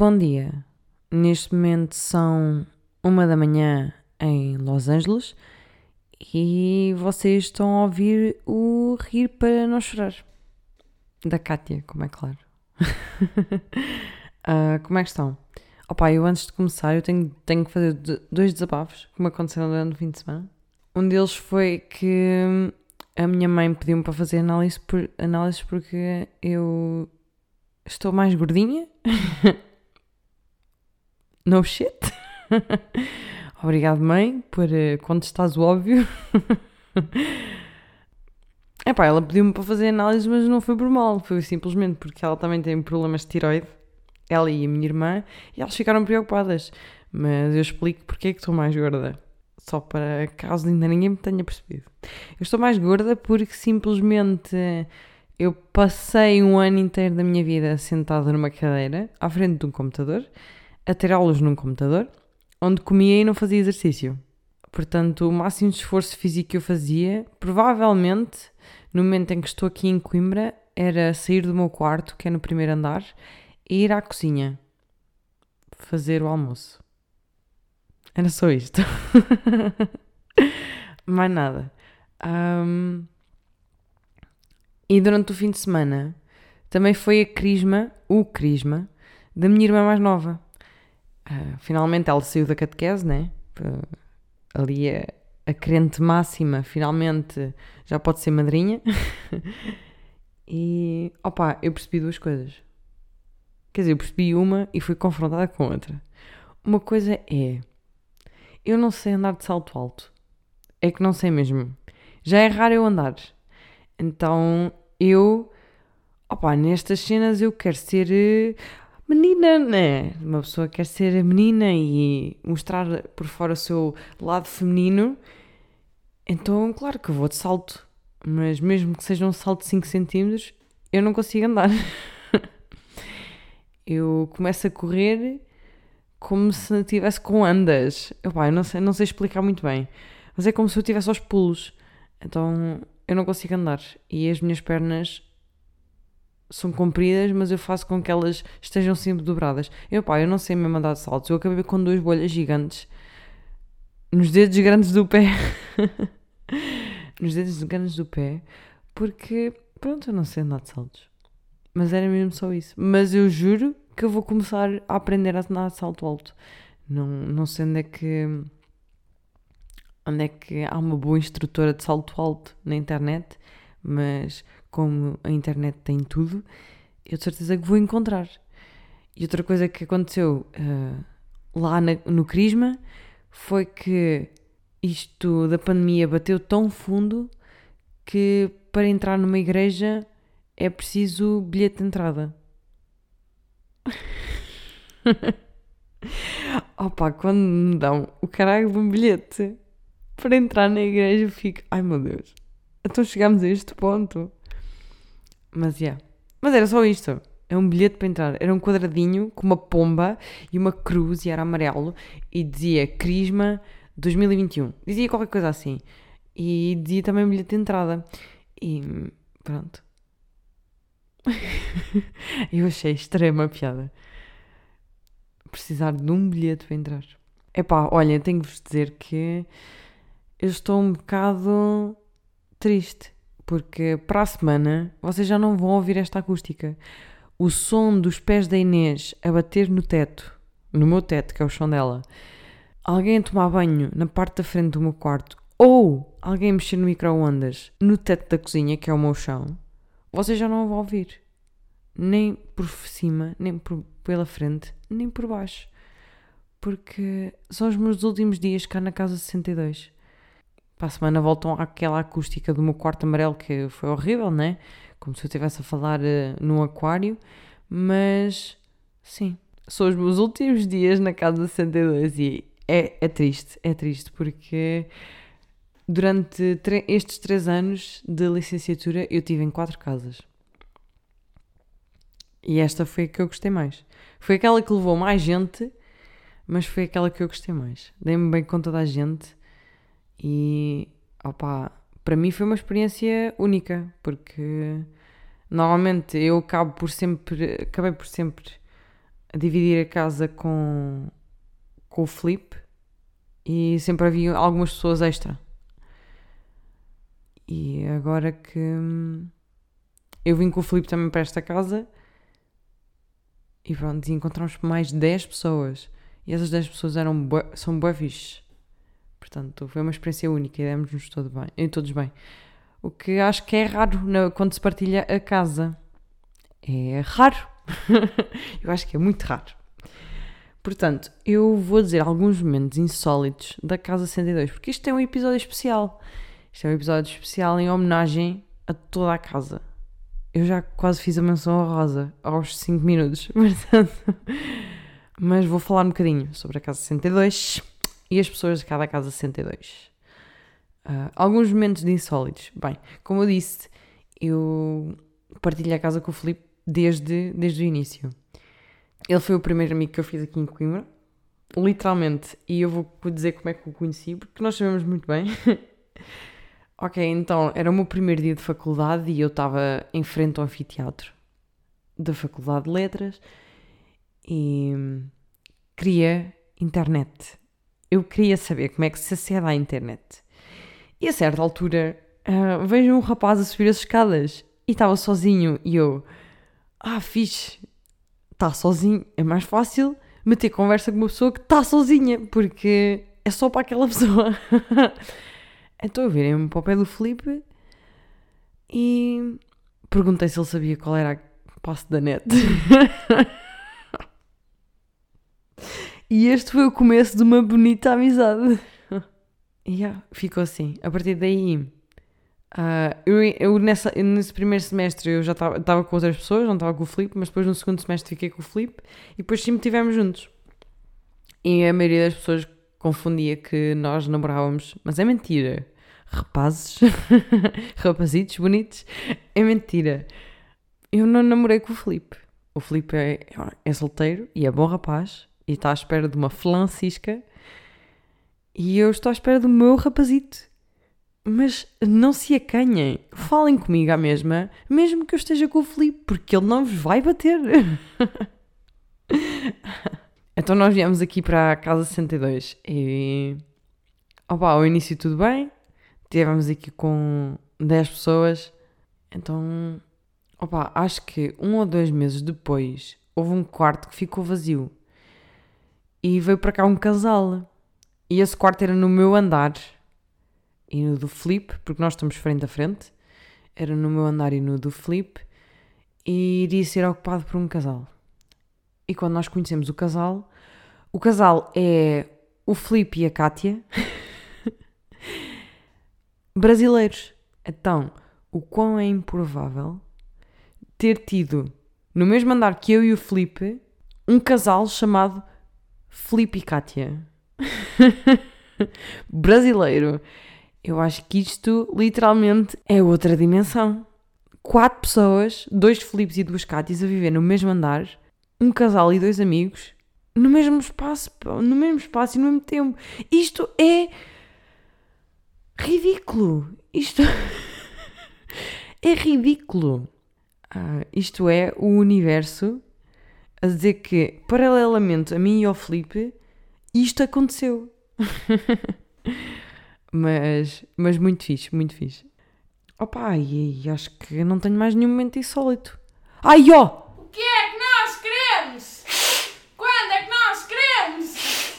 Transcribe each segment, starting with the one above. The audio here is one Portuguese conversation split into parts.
Bom dia. Neste momento são 1 da manhã em Los Angeles e vocês estão a ouvir o Rir para Não Chorar, da Kátia, como é claro. Como é que estão? Opa, eu antes de começar eu tenho que fazer dois desabafos que me aconteceram durante o fim de semana. Um deles foi que a minha mãe pediu-me para fazer análises porque eu estou mais gordinha. No shit. Obrigado, mãe, por contestares o óbvio. Epá, ela pediu-me para fazer análises, mas não foi por mal. Foi simplesmente porque ela também tem problemas de tiroide. Ela e a minha irmã. E elas ficaram preocupadas. Mas eu explico porque é que estou mais gorda. Só para caso ainda ninguém me tenha percebido. Eu estou mais gorda porque simplesmente eu passei um ano inteiro da minha vida sentada numa cadeira, à frente de um computador, a ter aulas num computador, onde comia e não fazia exercício. Portanto, o máximo de esforço físico que eu fazia, provavelmente, no momento em que estou aqui em Coimbra, era sair do meu quarto, que é no primeiro andar, e ir à cozinha fazer o almoço. Era só isto. Mais nada. E durante o fim de semana, também foi o crisma, da minha irmã mais nova. Finalmente ela saiu da catequese, né? Ali a crente máxima finalmente já pode ser madrinha. E opá, eu percebi duas coisas. Quer dizer, eu percebi uma e fui confrontada com outra. Uma coisa é, eu não sei andar de salto alto. É que não sei mesmo. Já é raro eu andar. Então opá, nestas cenas eu quero ser menina, né? Uma pessoa quer ser menina e mostrar por fora o seu lado feminino. Então, claro que eu vou de salto. Mas mesmo que seja um salto de 5 centímetros, eu não consigo andar. Eu começo a correr como se estivesse com andas. Eu não sei explicar muito bem. Mas é como se eu estivesse aos pulos. Então, eu não consigo andar. E as minhas pernas são compridas, mas eu faço com que elas estejam sempre dobradas. Eu não sei mesmo andar de saltos. Eu acabei com 2 bolhas gigantes nos dedos grandes do pé. Nos dedos grandes do pé. Porque, pronto, eu não sei andar de saltos. Mas era mesmo só isso. Mas eu juro que eu vou começar a aprender a andar de salto alto. Não sei onde é que há uma boa instrutora de salto alto na internet, mas como a internet tem tudo, eu de certeza que vou encontrar. E outra coisa que aconteceu lá no Crisma foi que isto da pandemia bateu tão fundo que para entrar numa igreja é preciso bilhete de entrada. Opa, quando me dão o caralho de um bilhete para entrar na igreja, eu fico, ai meu Deus, então chegámos a este ponto. Mas mas era só isto. É um bilhete para entrar. Era um quadradinho com uma pomba e uma cruz e era amarelo e dizia Crisma 2021. Dizia qualquer coisa assim. E dizia também bilhete de entrada. E pronto. Eu achei extrema piada. Precisar de um bilhete para entrar. Epá, olha, tenho que vos dizer que eu estou um bocado triste. Porque para a semana vocês já não vão ouvir esta acústica. O som dos pés da Inês a bater no teto, no meu teto, que é o chão dela, alguém a tomar banho na parte da frente do meu quarto, ou alguém a mexer no micro-ondas no teto da cozinha, que é o meu chão, vocês já não vão ouvir. Nem por cima, nem pela frente, nem por baixo. Porque são os meus últimos dias cá na casa 62. Para a semana voltam àquela acústica do meu quarto amarelo, que foi horrível, né? Como se eu estivesse a falar num aquário. Mas, sim, são os meus últimos dias na casa 62 e é triste porque durante estes 3 anos de licenciatura eu tive em 4 casas. E esta foi a que eu gostei mais. Foi aquela que levou mais gente, mas foi aquela que eu gostei mais. Dei-me bem com toda a gente e, opá, para mim foi uma experiência única, porque normalmente eu acabei por sempre a dividir a casa com o Filipe e sempre havia algumas pessoas extra. E agora que eu vim com o Filipe também para esta casa e pronto, e encontramos mais 10 pessoas. E essas 10 pessoas são bué fixes. Portanto, foi uma experiência única e demos-nos todos bem. O que acho que é raro quando se partilha a casa. É raro. Eu acho que é muito raro. Portanto, eu vou dizer alguns momentos insólitos da Casa 62, porque isto é um episódio especial. Isto é um episódio especial em homenagem a toda a casa. Eu já quase fiz a menção honrosa aos 5 minutos, portanto, mas vou falar um bocadinho sobre a Casa 62 e as pessoas de cada Casa 62. Alguns momentos de insólitos. Bem, como eu disse, eu partilho a casa com o Filipe desde o início. Ele foi o primeiro amigo que eu fiz aqui em Coimbra, literalmente, e eu vou dizer como é que o conheci, porque nós sabemos muito bem. Ok, então era o meu primeiro dia de faculdade e eu estava em frente ao anfiteatro da Faculdade de Letras e queria internet. Eu queria saber como é que se acede à internet. E a certa altura vejo um rapaz a subir as escadas e estava sozinho e eu, fixe, está sozinho, é mais fácil meter conversa com uma pessoa que está sozinha, porque é só para aquela pessoa. Então eu virei-me para o pé do Filipe e perguntei se ele sabia qual era o passo da net. E este foi o começo de uma bonita amizade. Ficou assim. A partir daí, nesse primeiro semestre eu já estava com outras pessoas, não estava com o Filipe, mas depois no segundo semestre fiquei com o Filipe e depois sempre estivemos juntos. E a maioria das pessoas confundia que nós namorávamos, mas é mentira. Rapazes, rapazitos bonitos, é mentira. Eu não namorei com o Filipe. O Filipe é solteiro e é bom rapaz e está à espera de uma flancisca e eu estou à espera do meu rapazito. Mas não se acanhem, falem comigo à mesma, mesmo que eu esteja com o Filipe, porque ele não vos vai bater. Então nós viemos aqui para a Casa 62 e ao início tudo bem, estivemos aqui com 10 pessoas, então acho que 1 ou 2 meses depois houve um quarto que ficou vazio e veio para cá um casal e esse quarto era no meu andar e no do Filipe, porque nós estamos frente a frente, era no meu andar e no do Filipe e iria ser ocupado por um casal. E quando nós conhecemos o casal é o Filipe e a Kátia, brasileiros. Então, o quão é improvável ter tido, no mesmo andar que eu e o Filipe, um casal chamado Filipe e Kátia. Brasileiro. Eu acho que isto, literalmente, é outra dimensão. 4 pessoas, 2 Filipes e 2 Cátias a viver no mesmo andar, um casal e 2 amigos, no mesmo espaço e no mesmo tempo. Isto é ridículo. Isto é ridículo. Isto é o universo a dizer que, paralelamente a mim e ao Filipe, isto aconteceu. mas muito fixe, muito fixe. E acho que não tenho mais nenhum momento insólito. O que é que nós queremos? Quando é que nós queremos?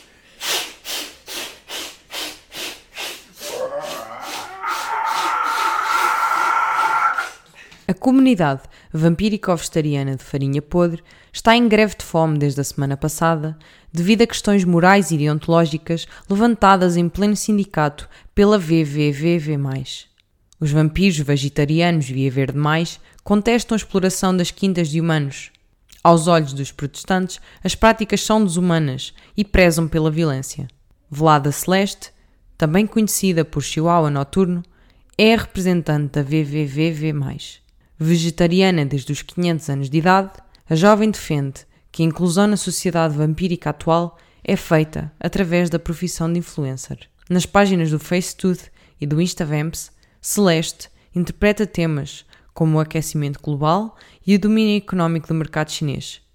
A comunidade vampírico-vegetariana de Farinha Podre está em greve de fome desde a semana passada, devido a questões morais e deontológicas levantadas em pleno sindicato pela VVVV+. Os vampiros vegetarianos Via Verde+, contestam a exploração das quintas de humanos. Aos olhos dos protestantes, as práticas são desumanas e prezam pela violência. Velada Celeste, também conhecida por Chihuahua Noturno, é a representante da VVVV+. Vegetariana desde os 500 anos de idade, a jovem defende que a inclusão na sociedade vampírica atual é feita através da profissão de influencer. Nas páginas do FaceTooth e do InstaVamps, Celeste interpreta temas como o aquecimento global e o domínio económico do mercado chinês,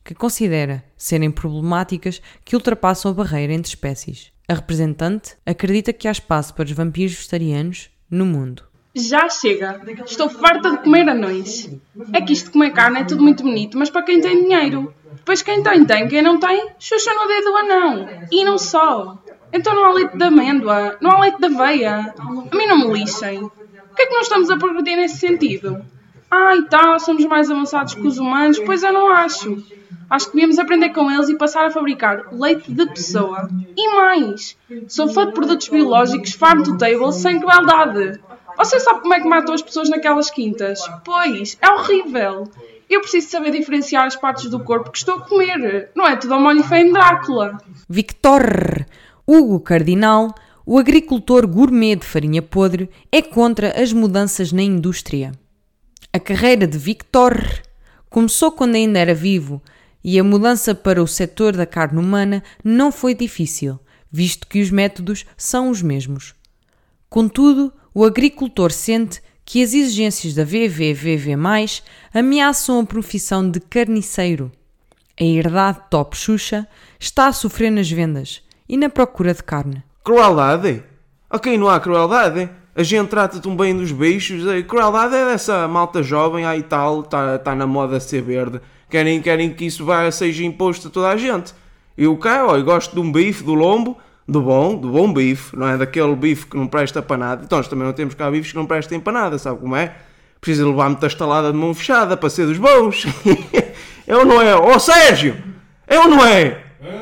que considera serem problemáticas que ultrapassam a barreira entre espécies. A representante acredita que há espaço para os vampiros vegetarianos no mundo. Já chega. Estou farta de comer anões. É que isto de comer carne é tudo muito bonito, mas para quem tem dinheiro. Depois quem tem, quem não tem, xuxa no dedo do anão. E não só. Então não há leite de amêndoa, não há leite de aveia. A mim não me lixem. Por que é que não estamos a progredir nesse sentido? E tal, somos mais avançados que os humanos, pois eu não acho. Acho que devíamos aprender com eles e passar a fabricar leite de pessoa. E mais, sou fã de produtos biológicos farm to table sem crueldade. Você sabe como é que matam as pessoas naquelas quintas? Pois, é horrível. Eu preciso saber diferenciar as partes do corpo que estou a comer. Não é tudo ao molho feio em Drácula. Victor Hugo Cardinal, o agricultor gourmet de farinha podre, é contra as mudanças na indústria. A carreira de Victor começou quando ainda era vivo e a mudança para o setor da carne humana não foi difícil, visto que os métodos são os mesmos. Contudo, o agricultor sente que as exigências da VVVV+, ameaçam a profissão de carniceiro. A herdade top Xuxa está a sofrer nas vendas e na procura de carne. Crueldade? Ok, não há crueldade. A gente trata-te bem dos bichos. A crueldade é dessa malta jovem aí tal, tá na moda ser verde. Querem que isso seja imposto a toda a gente. Eu cá, eu gosto de um bife, do lombo, do bom bife, não é daquele bife que não presta para nada. Então nós também não temos cá bifes que não prestem para nada, sabe como é? Precisa levar muita estalada de mão fechada para ser dos bons. É ou não é? Ó Sérgio! É ou não é?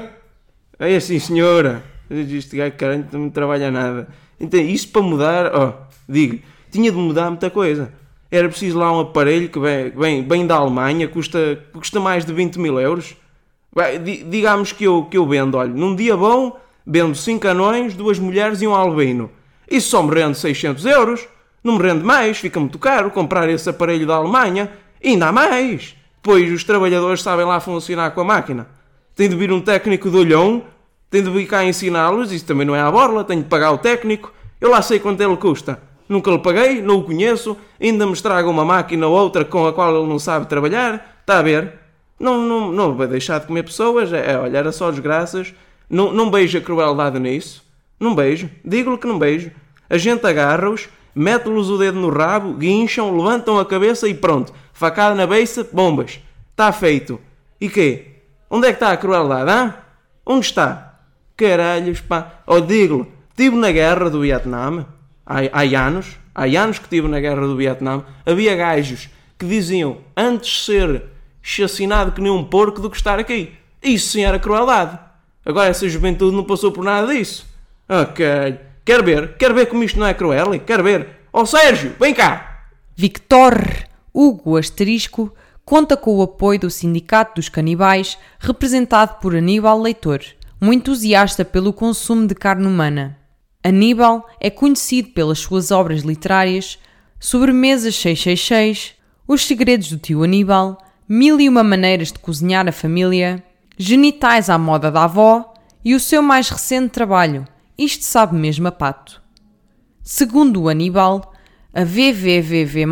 É assim, senhora. Este gajo caralho não trabalha nada. Então isso para mudar, tinha de mudar muita coisa. Era preciso lá um aparelho que vem da Alemanha, custa mais de 20 mil euros. Digamos que eu vendo, olha, num dia bom, vendo 5 anões, 2 mulheres e um albino. Isso só me rende 600 euros. Não me rende mais, fica muito caro comprar esse aparelho da Alemanha. E ainda há mais. Pois os trabalhadores sabem lá funcionar com a máquina. Tem de vir um técnico de olhão, tem de vir cá ensiná-los, isso também não é à borla, tenho de pagar o técnico. Eu lá sei quanto ele custa. Nunca lhe paguei, não o conheço, ainda me estraga uma máquina ou outra com a qual ele não sabe trabalhar. Está a ver? Não vai deixar de comer pessoas, olha, era só desgraças. Não vejo a crueldade nisso. Não vejo, digo-lhe que não vejo. A gente agarra-os, mete-lhes o dedo no rabo, guincham, levantam a cabeça e pronto. Facada na beiça, bombas. Está feito. E quê? Onde é que está a crueldade, hã? Onde está? Caralhos, pá. Digo-lhe, estive na guerra do Vietnã. Há anos que estive na guerra do Vietnã. Havia gajos que diziam antes ser chacinado que nem um porco do que estar aqui. Isso sim era crueldade. Agora essa juventude não passou por nada disso. Ok. Quer ver como isto não é cruel? Quer ver? Sérgio, vem cá. Victor Hugo Asterisco conta com o apoio do Sindicato dos Canibais, representado por Aníbal Leitor, um entusiasta pelo consumo de carne humana. Aníbal é conhecido pelas suas obras literárias Sobremesas 666, Os Segredos do Tio Aníbal, 1001 Maneiras de Cozinhar a Família, Genitais à Moda da Avó e o seu mais recente trabalho, Isto Sabe Mesmo a Pato. Segundo o Aníbal, a VVVV+,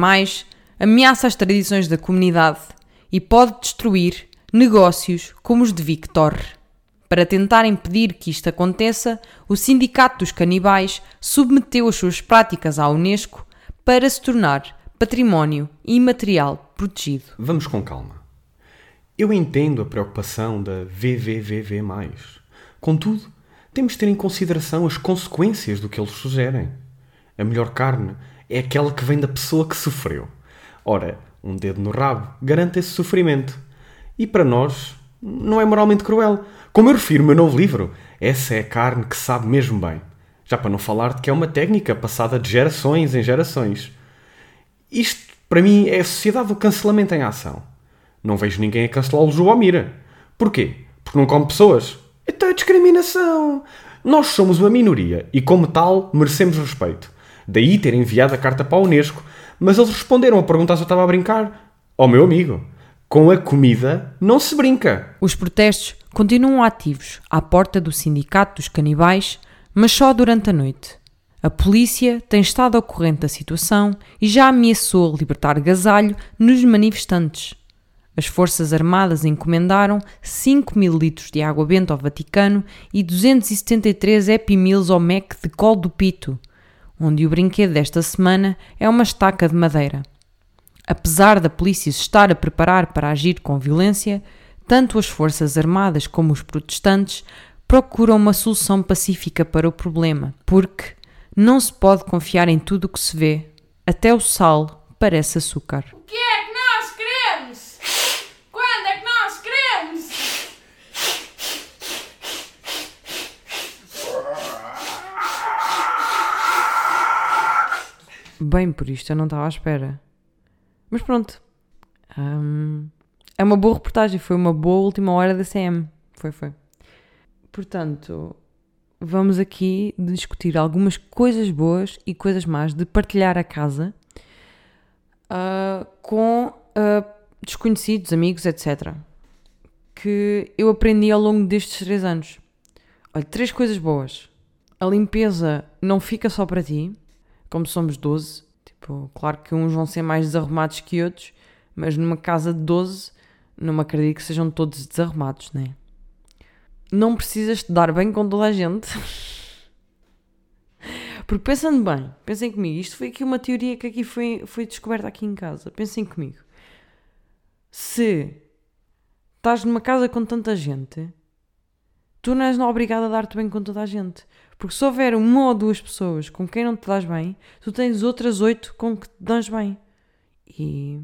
ameaça as tradições da comunidade e pode destruir negócios como os de Victor. Para tentar impedir que isto aconteça, o Sindicato dos Canibais submeteu as suas práticas à Unesco para se tornar património imaterial protegido. Vamos com calma. Eu entendo a preocupação da VVVV+. Contudo, temos de ter em consideração as consequências do que eles sugerem. A melhor carne é aquela que vem da pessoa que sofreu. Ora, um dedo no rabo garante esse sofrimento. E para nós, não é moralmente cruel. Como eu refiro no meu novo livro, essa é a carne que sabe mesmo bem. Já para não falar de que é uma técnica passada de gerações em gerações. Isto, para mim, é a sociedade do cancelamento em ação. Não vejo ninguém a cancelar o Joamira. Porquê? Porque não come pessoas. Então é discriminação. Nós somos uma minoria e, como tal, merecemos respeito. Daí ter enviado a carta para a Unesco. Mas eles responderam a perguntar se eu estava a brincar. Meu amigo, com a comida não se brinca. Os protestos continuam ativos à porta do Sindicato dos Canibais, mas só durante a noite. A polícia tem estado ao corrente da situação e já ameaçou libertar agasalho nos manifestantes. As Forças Armadas encomendaram 5.000 litros de água benta ao Vaticano e 273 Happy Meals ao Mac de Colo do Pito, onde o brinquedo desta semana é uma estaca de madeira. Apesar da polícia se estar a preparar para agir com violência, tanto as Forças Armadas como os protestantes procuram uma solução pacífica para o problema, porque não se pode confiar em tudo o que se vê. Até o sal parece açúcar. O que é que nós queremos? Quando é que nós queremos? Bem, por isto eu não estava à espera. Mas pronto. É uma boa reportagem. Foi uma boa última hora da CM. Foi. Portanto, vamos aqui discutir algumas coisas boas e coisas más de partilhar a casa com desconhecidos, amigos, etc. Que eu aprendi ao longo destes 3 anos. Olha, 3 coisas boas. A limpeza não fica só para ti, como somos 12. Tipo, claro que uns vão ser mais desarrumados que outros, mas numa casa de 12 não me acredito que sejam todos desarrumados, né? Não precisas te dar bem com toda a gente. Porque pensem comigo, isto foi aqui uma teoria que aqui foi descoberta aqui em casa. Pensem comigo. Se estás numa casa com tanta gente, tu não és obrigado a dar-te bem com toda a gente. Porque se houver 1 ou 2 pessoas com quem não te dás bem, tu tens outras 8 com que te dás bem. E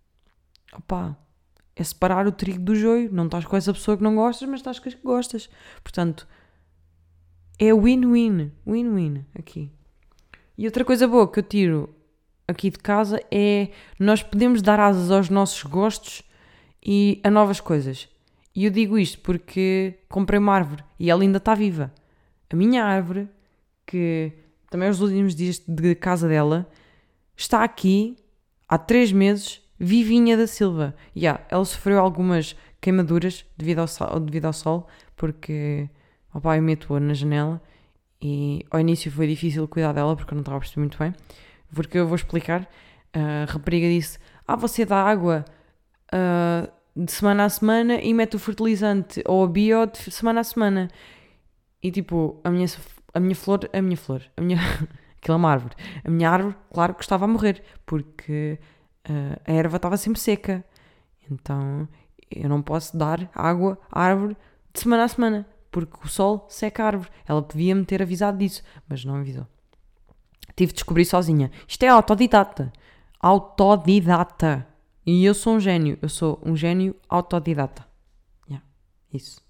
é separar o trigo do joio. Não estás com essa pessoa que não gostas, mas estás com as que gostas. Portanto, é win-win. Win-win aqui. E outra coisa boa que eu tiro aqui de casa é nós podemos dar asas aos nossos gostos e a novas coisas. E eu digo isto porque comprei uma árvore e ela ainda está viva. A minha árvore, que também os últimos dias de casa dela, está aqui há 3 meses, vivinha da Silva. Ela sofreu algumas queimaduras devido ao sol, porque eu meto-a na janela e ao início foi difícil cuidar dela porque eu não estava a perceber muito bem. Porque eu vou explicar. A rapariga disse, você dá água de semana a semana e mete o fertilizante ou a bio de semana a semana. E tipo, aquilo é uma árvore. A minha árvore, claro que estava a morrer, porque a erva estava sempre seca. Então, eu não posso dar água à árvore de semana a semana, porque o sol seca a árvore. Ela podia-me ter avisado disso, mas não avisou. Tive de descobrir sozinha. Isto é autodidata. E eu sou um gênio. Eu sou um gênio autodidata. Isso.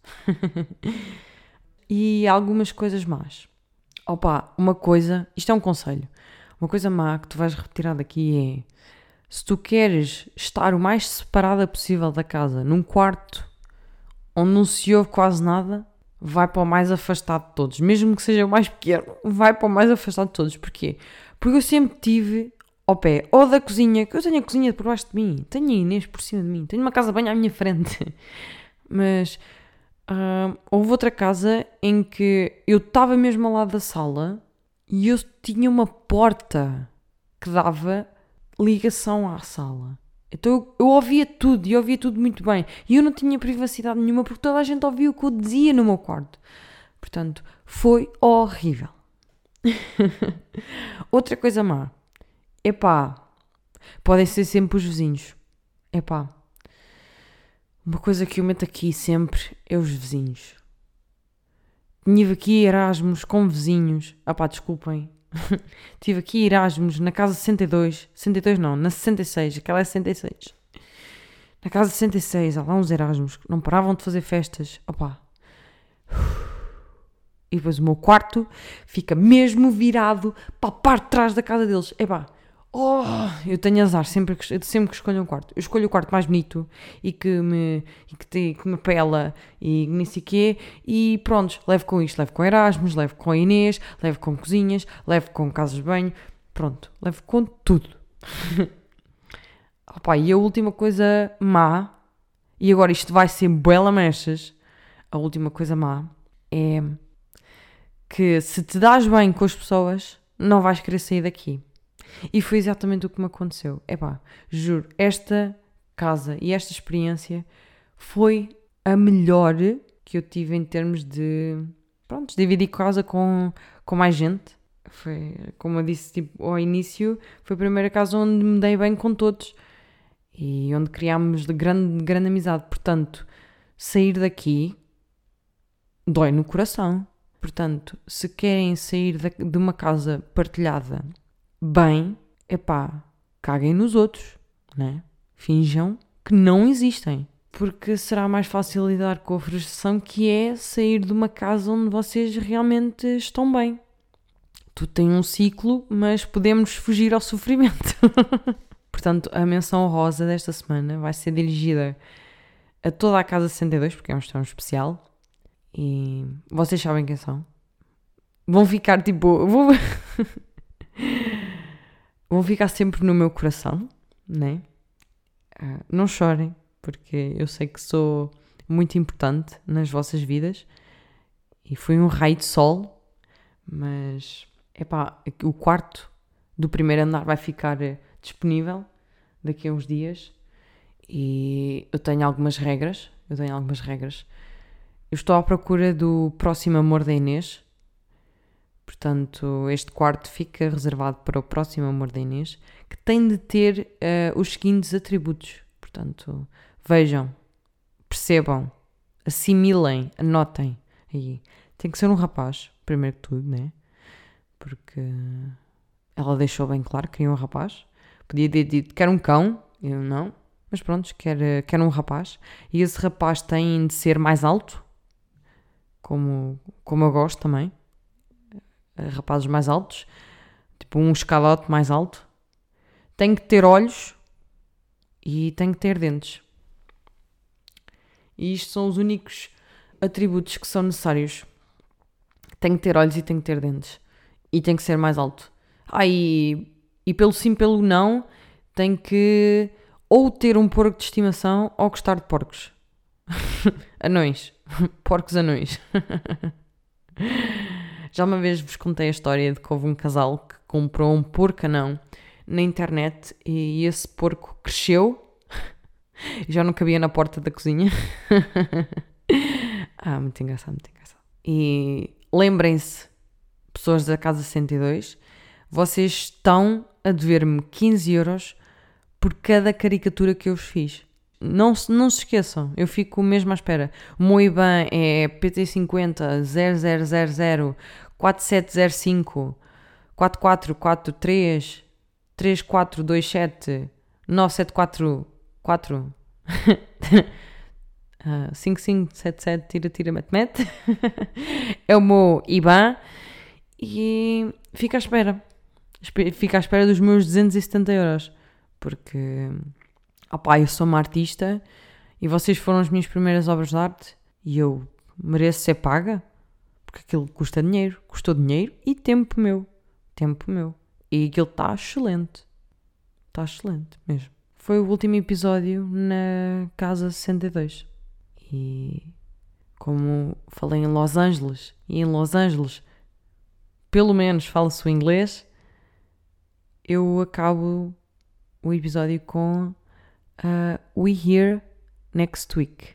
E algumas coisas más. Uma coisa... Isto é um conselho. Uma coisa má que tu vais retirar daqui é... Se tu queres estar o mais separada possível da casa, num quarto onde não se ouve quase nada, vai para o mais afastado de todos. Mesmo que seja o mais pequeno, vai para o mais afastado de todos. Porquê? Porque eu sempre tive ao pé ou da cozinha, que eu tenho a cozinha por baixo de mim, tenho a Inês por cima de mim, tenho uma casa de banho à minha frente. Mas... houve outra casa em que eu estava mesmo ao lado da sala e eu tinha uma porta que dava ligação à sala. Então eu ouvia tudo e ouvia tudo muito bem. E eu não tinha privacidade nenhuma porque toda a gente ouvia o que eu dizia no meu quarto. Portanto, foi horrível. Outra coisa má. Podem ser sempre os vizinhos. Uma coisa que eu meto aqui sempre é os vizinhos. Tive aqui Erasmus com vizinhos. Desculpem. Tive aqui Erasmus na casa 62. 62 não, na 66. Aquela é 66. Na casa 66 há lá uns Erasmus que não paravam de fazer festas. E depois o meu quarto fica mesmo virado para a parte de trás da casa deles. Eu tenho azar sempre que escolho um quarto. Eu escolho o quarto mais bonito e que me apela e nem sei o quê. E pronto, levo com isto. Levo com Erasmus, levo com a Inês, levo com cozinhas, levo com casas de banho. Pronto, levo com tudo. E a última coisa má, e agora isto vai ser bela mechas, a última coisa má é que se te dás bem com as pessoas, não vais querer sair daqui. E foi exatamente o que me aconteceu. Juro, esta casa e esta experiência foi a melhor que eu tive em termos de, pronto, dividir casa com mais gente. Foi, como eu disse tipo, ao início, foi a primeira casa onde me dei bem com todos e onde criámos grande amizade. Portanto, sair daqui dói no coração. Portanto, se querem sair de uma casa partilhada bem, caguem nos outros, né? Finjam que não existem. Porque será mais fácil lidar com a frustração que é sair de uma casa onde vocês realmente estão bem. Tudo tem um ciclo, mas podemos fugir ao sofrimento. Portanto, a menção honrosa desta semana vai ser dirigida a toda a Casa 62, porque é um estão especial. E vocês sabem quem são. Vão ficar tipo... Vão ficar sempre no meu coração, né? Não chorem, porque eu sei que sou muito importante nas vossas vidas. E foi um raio de sol, mas... o quarto do primeiro andar vai ficar disponível daqui a uns dias e eu tenho algumas regras. Eu estou à procura do próximo amor da Inês. Portanto, este quarto fica reservado para o próximo amor da Inês, que tem de ter os seguintes atributos. Portanto, vejam, percebam, assimilem, anotem. Aí. Tem que ser um rapaz, primeiro que tudo, né? Porque ela deixou bem claro que queria um rapaz. Podia ter dito que era um cão, eu não. Mas pronto, quer um rapaz. E esse rapaz tem de ser mais alto, como eu gosto também. Rapazes mais altos, tipo um escadote mais alto. Tem que ter olhos e tem que ter dentes. E isto são os únicos atributos que são necessários. Tem que ter olhos e tem que ter dentes. E tem que ser mais alto. E pelo sim, pelo não, tem que ou ter um porco de estimação ou gostar de porcos. Anões. Porcos anões. Já uma vez vos contei a história de que houve um casal que comprou um porco anão na internet e esse porco cresceu e já não cabia na porta da cozinha. Muito engraçado. E lembrem-se, pessoas da Casa 102, vocês estão a dever-me 15 euros por cada caricatura que eu vos fiz. Não se esqueçam, eu fico mesmo à espera. O meu IBAN é PT50 0000 4705 4443 3427 9744 5577 tira mete é o meu IBAN e fico à espera dos meus 270 euros porque eu sou uma artista e vocês foram as minhas primeiras obras de arte e eu mereço ser paga porque aquilo custa dinheiro, custou dinheiro e tempo meu e aquilo está excelente mesmo. Foi o último episódio na Casa 62 e como falei em Los Angeles e em Los Angeles pelo menos fala-se o inglês, eu acabo o episódio com we hear next week.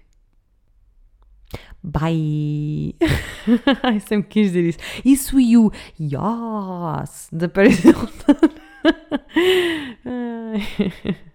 Bye. Sempre quis dizer isso. Isso e o yes da Paris Hilton.